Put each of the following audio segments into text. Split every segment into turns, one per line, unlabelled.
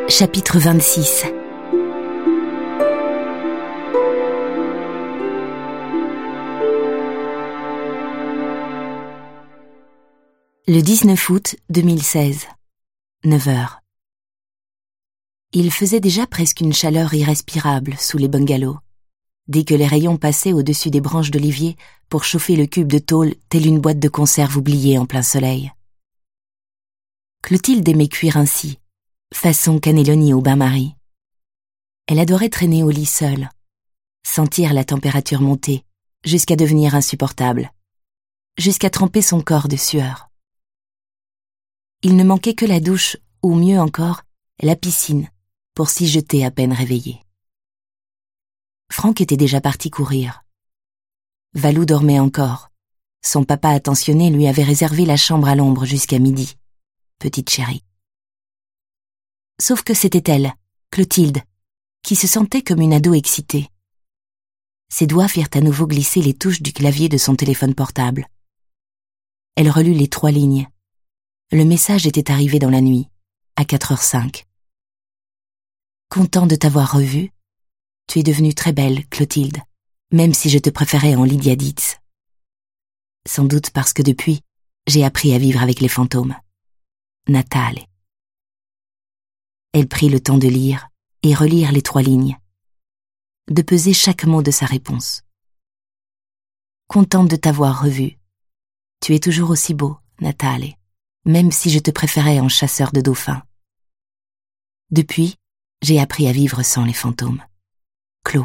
Chapitre 26. Le 19 août 2016, 9h. Il faisait déjà presque une chaleur irrespirable sous les bungalows, dès que les rayons passaient au-dessus des branches d'olivier pour chauffer le cube de tôle telle une boîte de conserve oubliée en plein soleil. Clotilde aimait cuire ainsi, façon cannelloni au bain-marie. Elle adorait traîner au lit seule, sentir la température monter, jusqu'à devenir insupportable, jusqu'à tremper son corps de sueur. Il ne manquait que la douche, ou mieux encore, la piscine, pour s'y jeter à peine réveillé. Franck était déjà parti courir. Valou dormait encore. Son papa attentionné lui avait réservé la chambre à l'ombre jusqu'à midi. Petite chérie. Sauf que c'était elle, Clotilde, qui se sentait comme une ado excitée. Ses doigts firent à nouveau glisser les touches du clavier de son téléphone portable. Elle relut les 3 lignes. Le message était arrivé dans la nuit, à 4h05. Content de t'avoir revue. Tu es devenue très belle, Clotilde, même si je te préférais en Lydia Dietz. Sans doute parce que depuis, j'ai appris à vivre avec les fantômes. Natale. Elle prit le temps de lire et relire les 3 lignes, de peser chaque mot de sa réponse. Contente de t'avoir revu. Tu es toujours aussi beau, Natale, même si je te préférais en chasseur de dauphins. Depuis, j'ai appris à vivre sans les fantômes. Clos.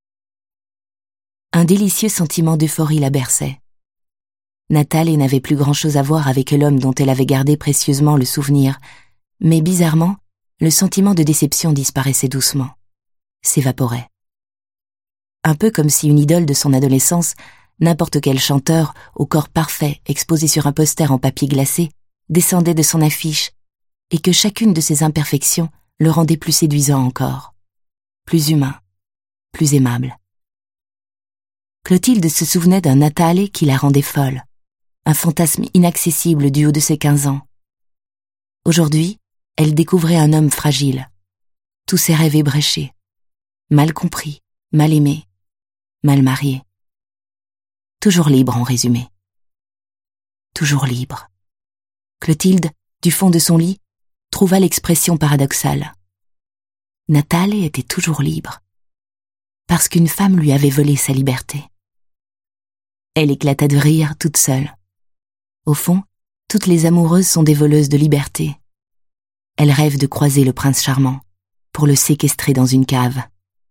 Un délicieux sentiment d'euphorie la berçait. Natale n'avait plus grand-chose à voir avec l'homme dont elle avait gardé précieusement le souvenir, mais bizarrement, le sentiment de déception disparaissait doucement, s'évaporait. Un peu comme si une idole de son adolescence, n'importe quel chanteur, au corps parfait, exposé sur un poster en papier glacé, descendait de son affiche, et que chacune de ses imperfections le rendait plus séduisant encore, plus humain, plus aimable. Clotilde se souvenait d'un Natale qui la rendait folle, un fantasme inaccessible du haut de ses 15 ans. Aujourd'hui, elle découvrait un homme fragile, tous ses rêves ébréchés, mal compris, mal aimé, mal marié. Toujours libre en résumé. Toujours libre. Clotilde, du fond de son lit, trouva l'expression paradoxale. Natale était toujours libre, parce qu'une femme lui avait volé sa liberté. Elle éclata de rire toute seule. Au fond, toutes les amoureuses sont des voleuses de liberté. Elles rêvent de croiser le prince charmant, pour le séquestrer dans une cave.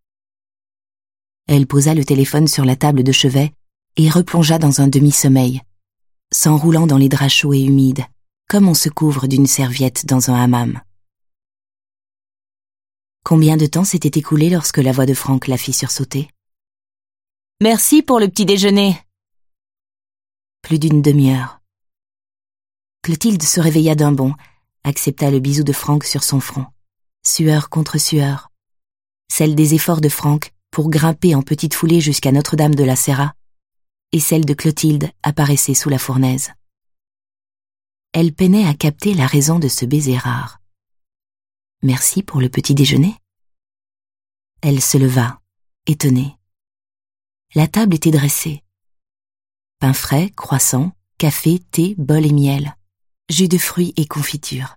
Elle posa le téléphone sur la table de chevet et replongea dans un demi-sommeil, s'enroulant dans les draps chauds et humides, comme on se couvre d'une serviette dans un hammam. Combien de temps s'était écoulé lorsque la voix de Franck la fit sursauter? « Merci pour le petit déjeuner !» Plus d'une demi-heure. Clotilde se réveilla d'un bond, accepta le bisou de Franck sur son front. Sueur contre sueur. Celle des efforts de Franck pour grimper en petite foulée jusqu'à Notre-Dame de la Serra, et celle de Clotilde apparaissait sous la fournaise. Elle peinait à capter la raison de ce baiser rare. Merci pour le petit déjeuner. Elle se leva, étonnée. La table était dressée. Pain frais, croissant, café, thé, bol et miel, jus de fruits et confiture.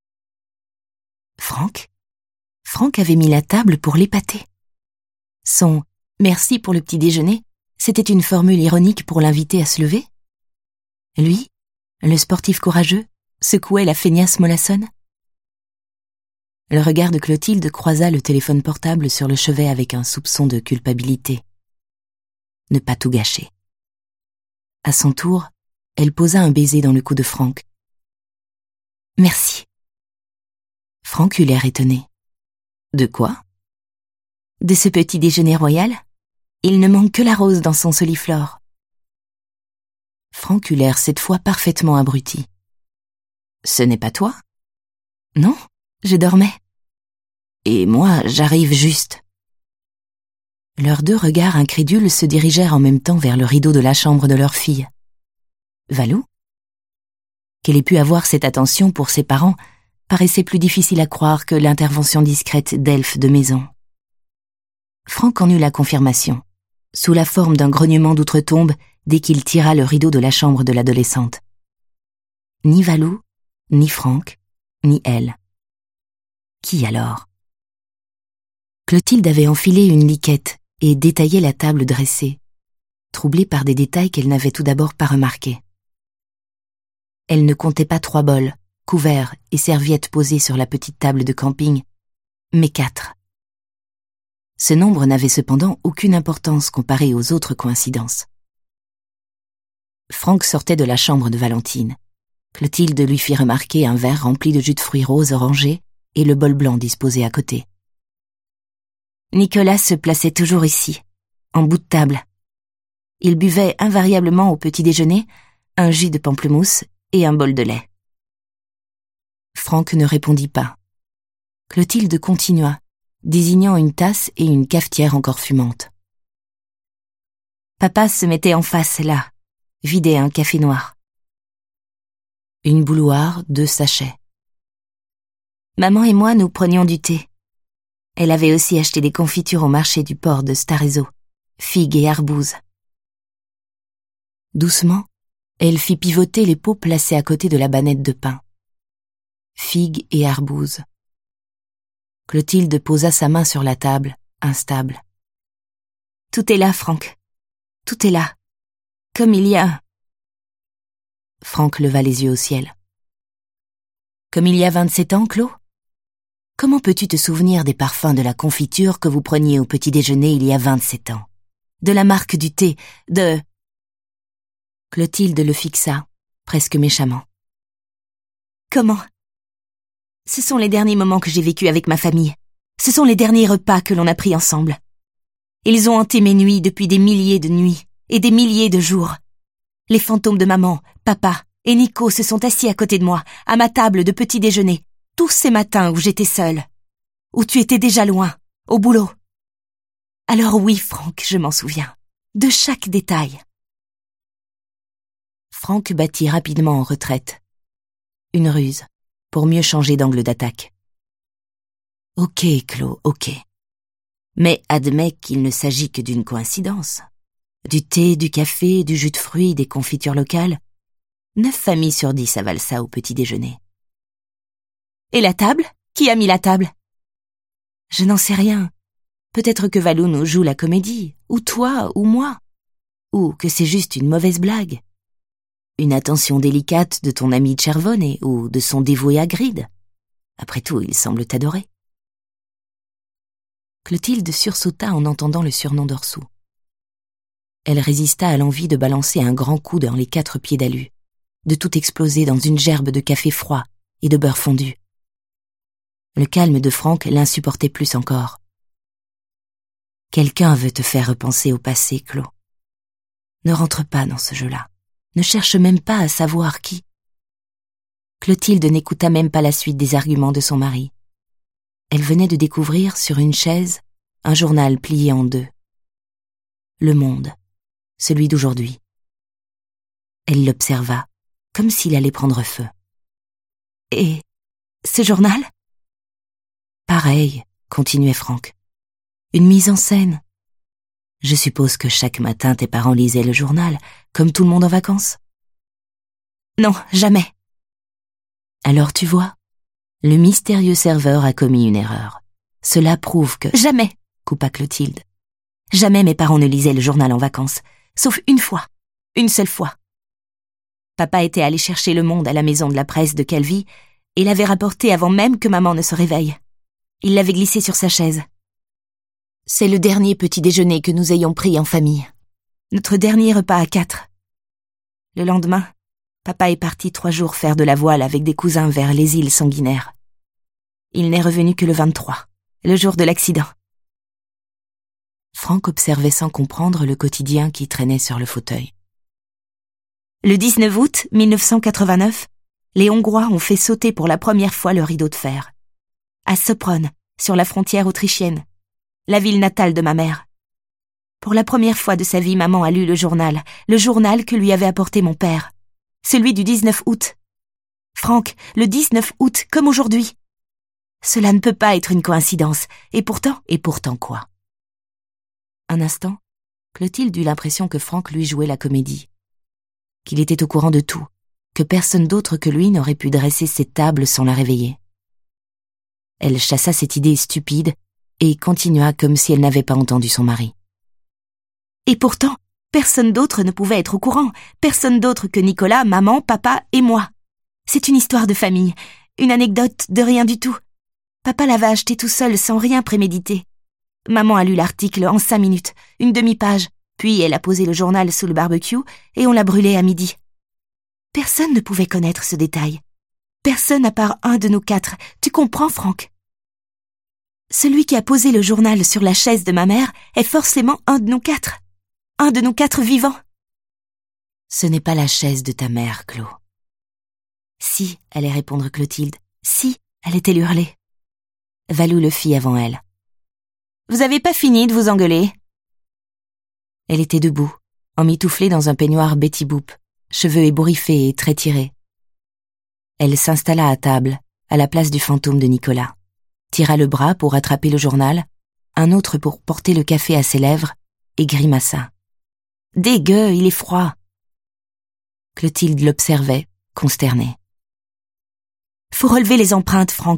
Franck avait mis la table pour l'épater. Son « merci pour le petit déjeuner » c'était une formule ironique pour l'inviter à se lever. Lui, le sportif courageux, secouait la feignasse mollassonne. Le regard de Clotilde croisa le téléphone portable sur le chevet avec un soupçon de culpabilité. Ne pas tout gâcher. À son tour, elle posa un baiser dans le cou de Franck. « Merci. » Franck eut l'air étonné. « De quoi ?»« De ce petit déjeuner royal ? Il ne manque que la rose dans son soliflore. » Franck eut l'air cette fois parfaitement abruti. « Ce n'est pas toi ?»« Non, je dormais. »« Et moi, j'arrive juste. » Leurs 2 regards incrédules se dirigèrent en même temps vers le rideau de la chambre de leur fille. Valou? Qu'elle ait pu avoir cette attention pour ses parents paraissait plus difficile à croire que l'intervention discrète d'elfes de maison. Franck en eut la confirmation, sous la forme d'un grognement d'outre-tombe dès qu'il tira le rideau de la chambre de l'adolescente. Ni Valou, ni Franck, ni elle. Qui alors? Clotilde avait enfilé une liquette et détaillait la table dressée, troublée par des détails qu'elle n'avait tout d'abord pas remarqués. Elle ne comptait pas 3 bols, couverts et serviettes posés sur la petite table de camping, mais 4. Ce nombre n'avait cependant aucune importance comparé aux autres coïncidences. Franck sortait de la chambre de Valentine. Clotilde lui fit remarquer un verre rempli de jus de fruits roses orangés et le bol blanc disposé à côté. Nicolas se plaçait toujours ici, en bout de table. Il buvait invariablement au petit déjeuner un jus de pamplemousse et un bol de lait. Franck ne répondit pas. Clotilde continua, désignant une tasse et une cafetière encore fumante. Papa se mettait en face, là, vidait un café noir. Une bouilloire, 2 sachets. Maman et moi, nous prenions du thé. Elle avait aussi acheté des confitures au marché du port de Starezo, figues et arbouses. Doucement, elle fit pivoter les pots placés à côté de la bannette de pain. Figues et arbouses. Clotilde posa sa main sur la table, instable. Tout est là, Franck. Tout est là. Comme il y a... Franck leva les yeux au ciel. Comme il y a 27 ans, Clo? Comment peux-tu te souvenir des parfums de la confiture que vous preniez au petit déjeuner il y a 27 ans? De la marque du thé, de... Clotilde le fixa, presque méchamment. Comment? Ce sont les derniers moments que j'ai vécus avec ma famille. Ce sont les derniers repas que l'on a pris ensemble. Ils ont hanté mes nuits depuis des milliers de nuits et des milliers de jours. Les fantômes de maman, papa et Nico se sont assis à côté de moi, à ma table de petit déjeuner, tous ces matins où j'étais seule, où tu étais déjà loin, au boulot. Alors oui, Franck, je m'en souviens, de chaque détail. Franck battit rapidement en retraite. Une ruse, pour mieux changer d'angle d'attaque. Ok, Clo, ok. Mais admets qu'il ne s'agit que d'une coïncidence. Du thé, du café, du jus de fruits, des confitures locales. 9 familles sur 10 avalent ça au petit déjeuner. Et la table? Qui a mis la table? Je n'en sais rien. Peut-être que Valou nous joue la comédie, ou toi, ou moi. Ou que c'est juste une mauvaise blague. Une attention délicate de ton ami Cervone ou de son dévoué Hagrid. Après tout, il semble t'adorer. Clotilde sursauta en entendant le surnom d'Orsou. Elle résista à l'envie de balancer un grand coup dans les 4 pieds d'alu, de tout exploser dans une gerbe de café froid et de beurre fondu. Le calme de Franck l'insupportait plus encore. Quelqu'un veut te faire repenser au passé, Clo. Ne rentre pas dans ce jeu-là. Ne cherche même pas à savoir qui. Clotilde n'écouta même pas la suite des arguments de son mari. Elle venait de découvrir sur une chaise un journal plié en 2. Le Monde, celui d'aujourd'hui. Elle l'observa, comme s'il allait prendre feu. Et ce journal? Pareil, continuait Franck. Une mise en scène. Je suppose que chaque matin tes parents lisaient le journal, comme tout le monde en vacances. Non, jamais. Alors tu vois, le mystérieux serveur a commis une erreur. Cela prouve que... Jamais, coupa Clotilde. Jamais mes parents ne lisaient le journal en vacances, sauf une fois, une seule fois. Papa était allé chercher Le Monde à la maison de la presse de Calvi et l'avait rapporté avant même que maman ne se réveille. Il l'avait glissé sur sa chaise. C'est le dernier petit déjeuner que nous ayons pris en famille. Notre dernier repas à 4. Le lendemain, papa est parti 3 jours faire de la voile avec des cousins vers les îles Sanguinaires. Il n'est revenu que le 23, le jour de l'accident. Franck observait sans comprendre le quotidien qui traînait sur le fauteuil. Le 19 août 1989, les Hongrois ont fait sauter pour la première fois le rideau de fer. À Sopron, sur la frontière autrichienne, la ville natale de ma mère. Pour la première fois de sa vie, maman a lu le journal que lui avait apporté mon père, celui du 19 août. Franck, le 19 août, comme aujourd'hui. Cela ne peut pas être une coïncidence. Et pourtant quoi? Un instant, Clotilde eut l'impression que Franck lui jouait la comédie. Qu'il était au courant de tout, que personne d'autre que lui n'aurait pu dresser cette table sans la réveiller. Elle chassa cette idée stupide et continua comme si elle n'avait pas entendu son mari. Et pourtant, personne d'autre ne pouvait être au courant, personne d'autre que Nicolas, maman, papa et moi. C'est une histoire de famille, une anecdote de rien du tout. Papa l'avait acheté tout seul sans rien préméditer. Maman a lu l'article en 5 minutes, une demi-page, puis elle a posé le journal sous le barbecue et on l'a brûlé à midi. Personne ne pouvait connaître ce détail. Personne à part un de nous 4. Tu comprends, Franck? Celui qui a posé le journal sur la chaise de ma mère est forcément un de nous 4. Un de nous 4 vivants. Ce n'est pas la chaise de ta mère, Clo. Si, allait répondre Clotilde. Si, allait-elle hurler. Valou le fit avant elle. Vous avez pas fini de vous engueuler? Elle était debout, emmitouflée dans un peignoir Betty Boop, cheveux ébouriffés et très tirés. Elle s'installa à table, à la place du fantôme de Nicolas, tira le bras pour attraper le journal, un autre pour porter le café à ses lèvres, et grimaça. « Dégueu, il est froid !» Clotilde l'observait, consternée. « Faut relever les empreintes, Franck. »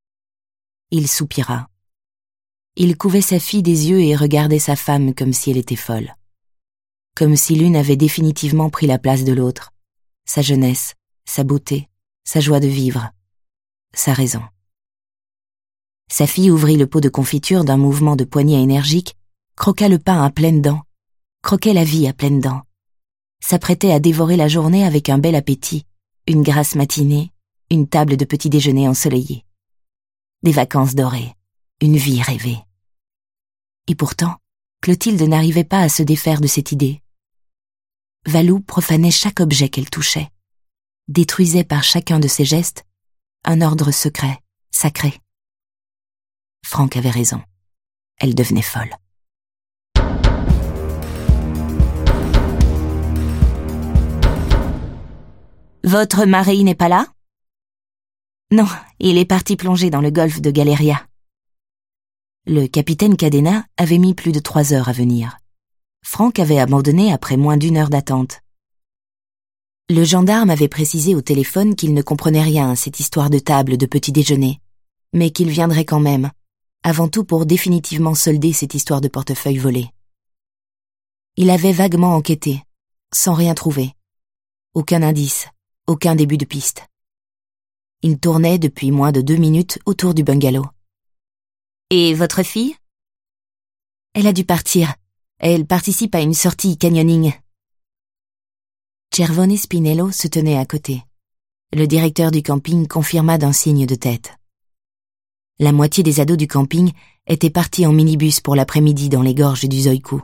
Il soupira. Il couvait sa fille des yeux et regardait sa femme comme si elle était folle. Comme si l'une avait définitivement pris la place de l'autre. Sa jeunesse, sa beauté, sa joie de vivre, sa raison. Sa fille ouvrit le pot de confiture d'un mouvement de poignet énergique, croqua le pain à pleines dents, croquait la vie à pleines dents, s'apprêtait à dévorer la journée avec un bel appétit, une grasse matinée, une table de petit déjeuner ensoleillé. Des vacances dorées, une vie rêvée. Et pourtant, Clotilde n'arrivait pas à se défaire de cette idée. Valou profanait chaque objet qu'elle touchait, détruisait par chacun de ses gestes un ordre secret, sacré. Franck avait raison. Elle devenait folle. Votre mari n'est pas là? Non, il est parti plonger dans le golfe de Galeria. Le capitaine Cadena avait mis plus de 3 heures à venir. Franck avait abandonné après moins d'1 heure d'attente. Le gendarme avait précisé au téléphone qu'il ne comprenait rien à cette histoire de table de petit déjeuner, mais qu'il viendrait quand même, avant tout pour définitivement solder cette histoire de portefeuille volé. Il avait vaguement enquêté, sans rien trouver. Aucun indice, aucun début de piste. Il tournait depuis moins de 2 minutes autour du bungalow. « Et votre fille ?» Elle a dû partir. Elle participe à une sortie canyoning. Cervone Spinello se tenait à côté. Le directeur du camping confirma d'un signe de tête. La moitié des ados du camping étaient partis en minibus pour l'après-midi dans les gorges du Zoïcou.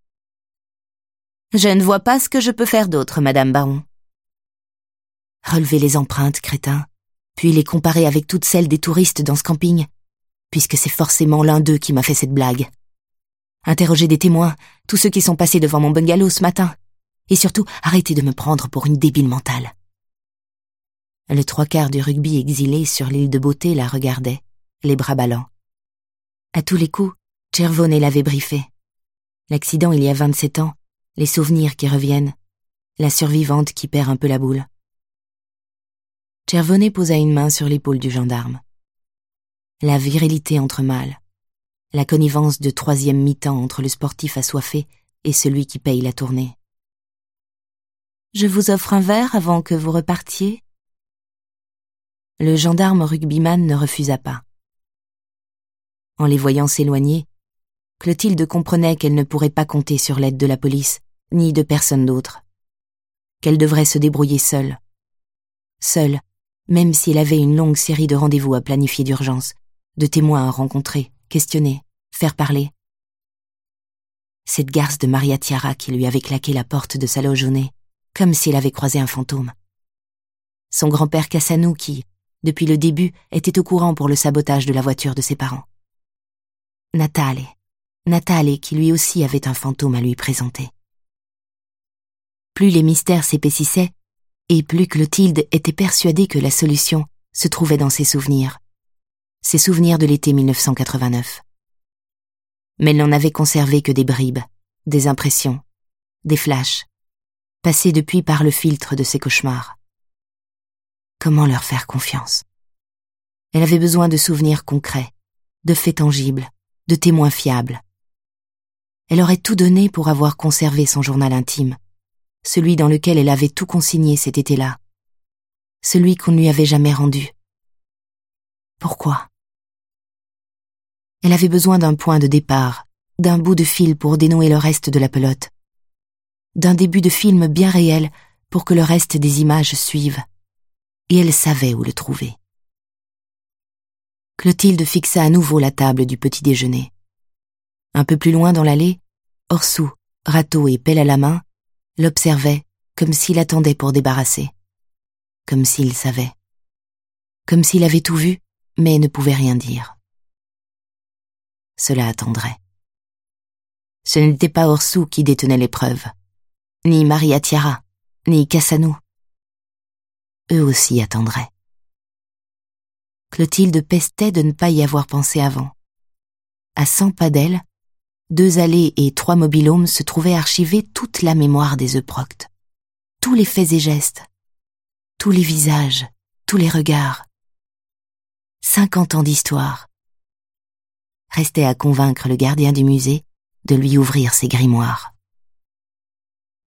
« Je ne vois pas ce que je peux faire d'autre, Madame Baron. » Relevez les empreintes, crétin, puis les comparer avec toutes celles des touristes dans ce camping, puisque c'est forcément l'un d'eux qui m'a fait cette blague. Interrogez des témoins, tous ceux qui sont passés devant mon bungalow ce matin, et surtout, arrêtez de me prendre pour une débile mentale. Le 3/4 du rugby exilé sur l'île de Beauté la regardait, les bras ballants. À tous les coups, Cervone l'avait briefé. L'accident il y a 27 ans, les souvenirs qui reviennent, la survivante qui perd un peu la boule. Cervone posa une main sur l'épaule du gendarme. La virilité entre mâles, la connivence de 3e mi-temps entre le sportif assoiffé et celui qui paye la tournée. « Je vous offre un verre avant que vous repartiez ?» Le gendarme rugbyman ne refusa pas. En les voyant s'éloigner, Clotilde comprenait qu'elle ne pourrait pas compter sur l'aide de la police, ni de personne d'autre. Qu'elle devrait se débrouiller seule. Seule, même si elle avait une longue série de rendez-vous à planifier d'urgence, de témoins à rencontrer, questionner, faire parler. Cette garce de Maria Chiara qui lui avait claqué la porte de sa loge au nez, comme si elle avait croisé un fantôme. Son grand-père Cassanou qui, depuis le début, était au courant pour le sabotage de la voiture de ses parents. Natale qui lui aussi avait un fantôme à lui présenter. Plus les mystères s'épaississaient, Et plus Clotilde était persuadée que la solution se trouvait dans ses souvenirs de l'été 1989. Mais elle n'en avait conservé que des bribes, des impressions, des flashs, passés depuis par le filtre de ses cauchemars. Comment leur faire confiance? Elle avait besoin de souvenirs concrets, de faits tangibles, de témoins fiables. Elle aurait tout donné pour avoir conservé son journal intime, celui dans lequel elle avait tout consigné cet été-là, celui qu'on ne lui avait jamais rendu. Pourquoi? Elle avait besoin d'un point de départ, d'un bout de fil pour dénouer le reste de la pelote, d'un début de film bien réel pour que le reste des images suive, et elle savait où le trouver. Clotilde fixa à nouveau la table du petit déjeuner. Un peu plus loin dans l'allée, Orsou, râteau et pelle à la main, l'observait comme s'il attendait pour débarrasser, comme s'il savait, comme s'il avait tout vu, mais ne pouvait rien dire. Cela attendrait. Ce n'était pas Orsou qui détenait l'épreuve, ni Maria Tiara, ni Cassanou. Eux aussi attendraient. Clotilde pestait de ne pas y avoir pensé avant. À 100 pas d'elle, 2 allées et 3 mobilhomes se trouvaient archivés toute la mémoire des Euproctes. Tous les faits et gestes, tous les visages, tous les regards. 50 ans d'histoire. Restait à convaincre le gardien du musée de lui ouvrir ses grimoires.